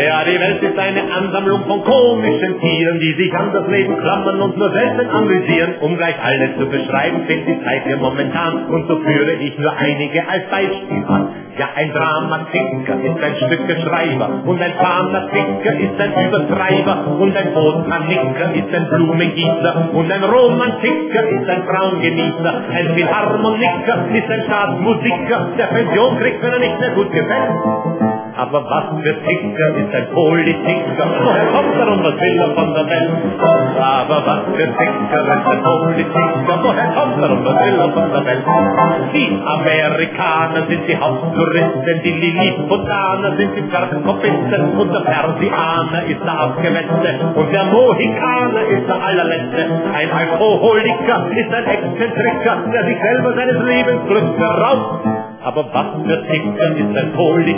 Ja, die Welt ist eine Ansammlung von komischen Tieren, die sich an das Leben klammern und nur selten amüsieren. Um gleich alle zu beschreiben, fehlt die Zeit mir momentan, und so führe ich nur einige als Beispiel an. Ja, ein Dramatiker ist ein Stückeschreiber, und ein Fanatiker ist ein Übertreiber, und ein Botaniker ist ein Blumengießer, und ein Romantiker ist ein Frauengenießer, ein Philharmoniker ist ein Staatsmusiker, der Pension kriegt, wenn er nicht mehr gut gefällt. Aber was für Ticker ist ein Politiker? Woher kommt er und was will er von der Welt? Aber was für Ticker ist ein Politiker? Woher kommt er und was will er von der Welt? Die Amerikaner sind die Haupttouristen, die Lilliputaner sind die Zerkopisten, und der Persianer ist der Abgewetzte, und der Mohikaner ist der Allerletzte. Ein Alkoholiker ist ein Exzentriker, der sich selber seines Lebens Glück beraubt. Aber was für Ticker ist ein Politiker?